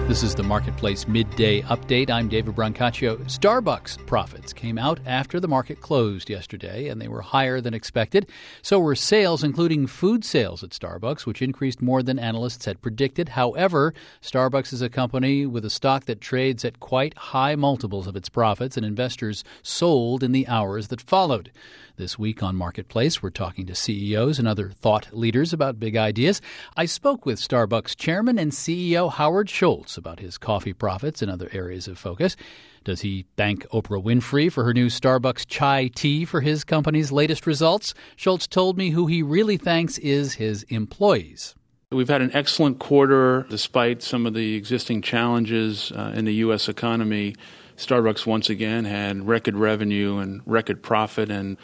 This is the Marketplace Midday Update. I'm David Brancaccio. Starbucks profits came out after the market closed yesterday, and they were higher than expected. So were sales, including food sales at Starbucks, which increased more than analysts had predicted. However, Starbucks is a company with a stock that trades at quite high multiples of its profits, and investors sold in the hours that followed. This week on Marketplace, we're talking to CEOs and other thought leaders about big ideas. I spoke with Starbucks chairman and CEO Howard Schultz about his coffee profits and other areas of focus. Does he thank Oprah Winfrey for her new Starbucks chai tea for his company's latest results? Schultz told me who he really thanks is his employees. We've had an excellent quarter despite some of the existing challenges in the U.S. economy. Starbucks once again had record revenue and record profit, and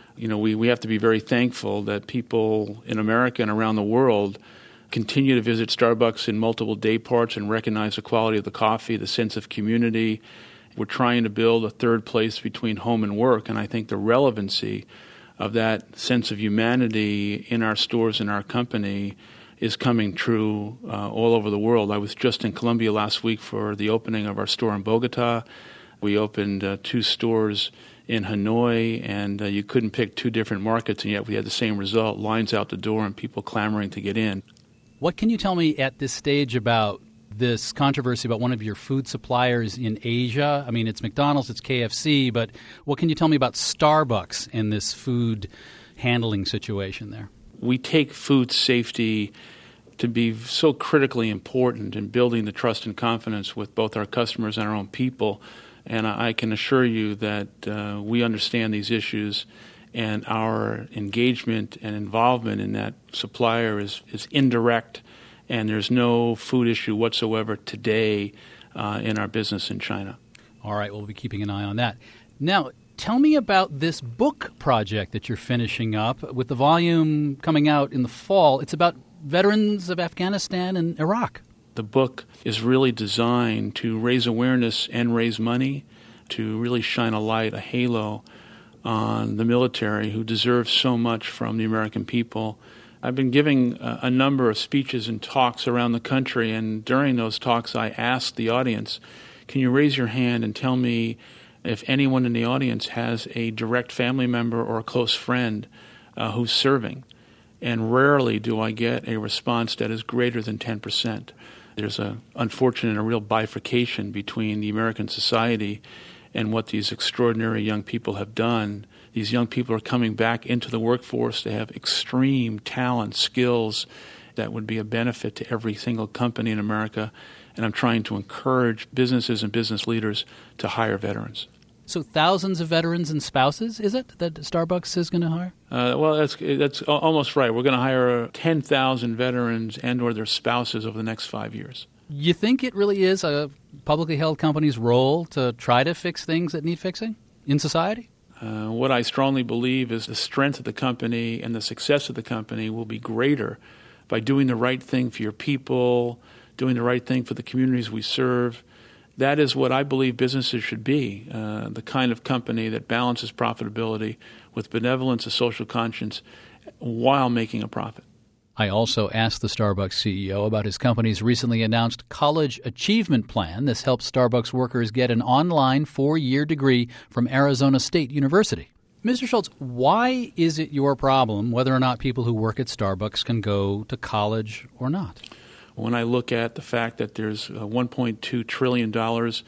we have to be very thankful that people in America and around the world continue to visit Starbucks in multiple day parts and recognize the quality of the coffee, the sense of community. We're trying to build a third place between home and work, and I think the relevancy of that sense of humanity in our stores and our company is coming true all over the world. I was just in Colombia last week for the opening of our store in Bogota. We opened 2 stores in Hanoi, and you couldn't pick 2 different markets, and yet we had the same result, lines out the door and people clamoring to get in. What can you tell me at this stage about this controversy about one of your food suppliers in Asia? I mean, it's McDonald's, it's KFC, but what can you tell me about Starbucks in this food handling situation there? We take food safety to be so critically important in building the trust and confidence with both our customers and our own people. And I can assure you that we understand these issues, and our engagement and involvement in that supplier is indirect, and there's no food issue whatsoever today in our business in China. All right, we'll be keeping an eye on that. Now, tell me about this book project that you're finishing up with the volume coming out in the fall. It's about veterans of Afghanistan and Iraq. The book is really designed to raise awareness and raise money, to really shine a light, a halo on the military who deserve so much from the American people. I've been giving a number of speeches and talks around the country, and during those talks I asked the audience, can you raise your hand and tell me if anyone in the audience has a direct family member or a close friend who's serving? And rarely do I get a response that is greater than 10%. There's unfortunately a real bifurcation between the American society and what these extraordinary young people have done. These young people are coming back into the workforce. They have extreme talent, skills that would be a benefit to every single company in America. And I'm trying to encourage businesses and business leaders to hire veterans. So thousands of veterans and spouses, is it, that Starbucks is going to hire? Well, that's almost right. We're going to hire 10,000 veterans and or their spouses over the next 5 years. You think it really is a publicly held company's role to try to fix things that need fixing in society? What I strongly believe is the strength of the company and the success of the company will be greater by doing the right thing for your people, doing the right thing for the communities we serve. That is what I believe businesses should be, the kind of company that balances profitability with benevolence, a social conscience, while making a profit. I also asked the Starbucks CEO about his company's recently announced College Achievement Plan. This helps Starbucks workers get an online 4-year degree from Arizona State University. Mr. Schultz, why is it your problem whether or not people who work at Starbucks can go to college or not? When I look at the fact that there's $1.2 trillion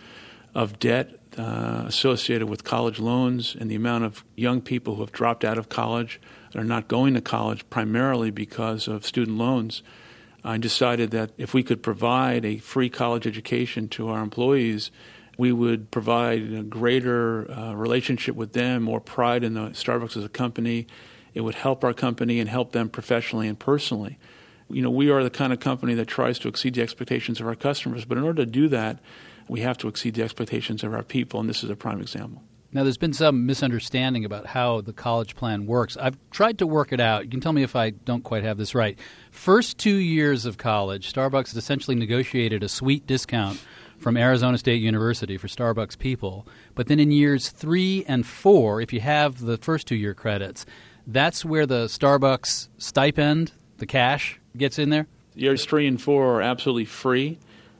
of debt associated with college loans and the amount of young people who have dropped out of college and are not going to college primarily because of student loans, I decided that if we could provide a free college education to our employees, we would provide a greater relationship with them, more pride in the Starbucks as a company. It would help our company and help them professionally and personally. We are the kind of company that tries to exceed the expectations of our customers, but in order to do that, we have to exceed the expectations of our people, and this is a prime example. Now, there's been some misunderstanding about how the college plan works. I've tried to work it out. You can tell me if I don't quite have this right. First 2 years of college, Starbucks has essentially negotiated a sweet discount from Arizona State University for Starbucks people. But then in years 3 and 4, if you have the first 2-year credits, that's where the Starbucks stipend, the cash, gets in there? Years 3 and 4 are absolutely free.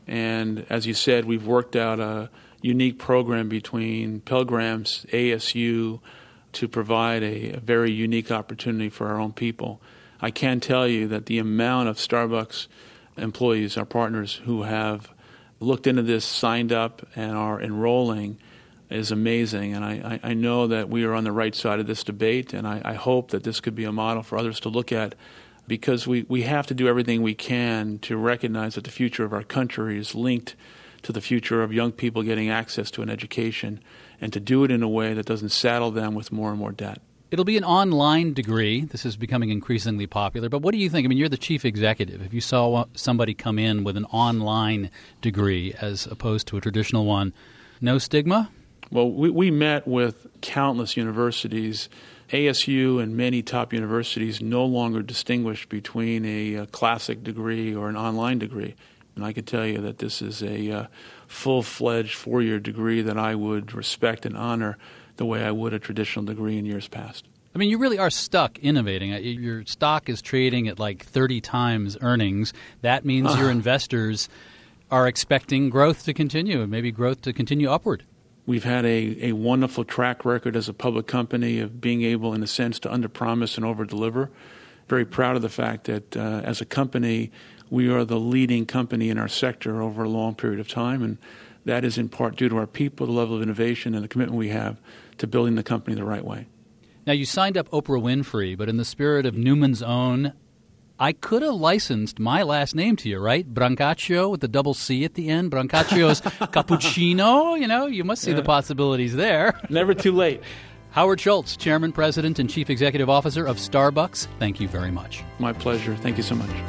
And as you said, we've worked out a unique program between Pell Grants, ASU, to provide a very unique opportunity for our own people. I can tell you that the amount of Starbucks employees, our partners, who have looked into this, signed up, and are enrolling is amazing. And I know that we are on the right side of this debate, and I hope that this could be a model for others to look at, because we have to do everything we can to recognize that the future of our country is linked to the future of young people getting access to an education, and to do it in a way that doesn't saddle them with more and more debt. It'll be an online degree. This is becoming increasingly popular. But what do you think? I mean, you're the chief executive. If you saw somebody come in with an online degree as opposed to a traditional one, no stigma? Well, we met with countless universities. ASU and many top universities no longer distinguish between a classic degree or an online degree. And I can tell you that this is a full-fledged 4-year degree that I would respect and honor the way I would a traditional degree in years past. I mean, you really are stuck innovating. Your stock is trading at like 30 times earnings. That means your investors are expecting growth to continue, and maybe growth to continue upward. We've had a wonderful track record as a public company of being able, in a sense, to underpromise and overdeliver. Very proud of the fact that as a company, we are the leading company in our sector over a long period of time, and that is in part due to our people, the level of innovation, and the commitment we have to building the company the right way. Now, you signed up Oprah Winfrey, but in the spirit of Newman's Own, I could have licensed my last name to you, right? Brancaccio with the double C at the end. Brancaccio's cappuccino. You know, you must see the possibilities there. Never too late. Howard Schultz, Chairman, President, and Chief Executive Officer of Starbucks, thank you very much. My pleasure. Thank you so much.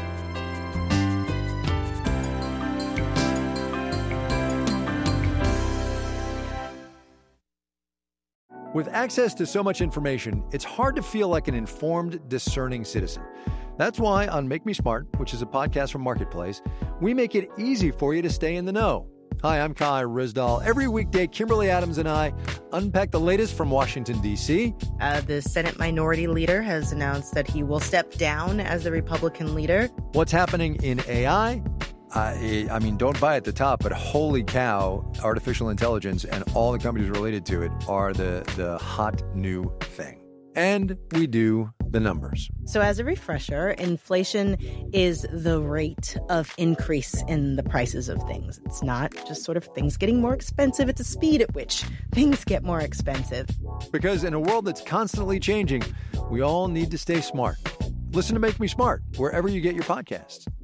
With access to so much information, it's hard to feel like an informed, discerning citizen. That's why on Make Me Smart, which is a podcast from Marketplace, we make it easy for you to stay in the know. Hi, I'm Kai Rizdal. Every weekday, Kimberly Adams and I unpack the latest from Washington, D.C. The Senate Minority Leader has announced that he will step down as the Republican leader. What's happening in AI? I mean, don't buy at the top, but holy cow, artificial intelligence and all the companies related to it are the hot new thing. And we do the numbers. So as a refresher, inflation is the rate of increase in the prices of things. It's not just sort of things getting more expensive. It's a speed at which things get more expensive. Because in a world that's constantly changing, we all need to stay smart. Listen to Make Me Smart wherever you get your podcasts.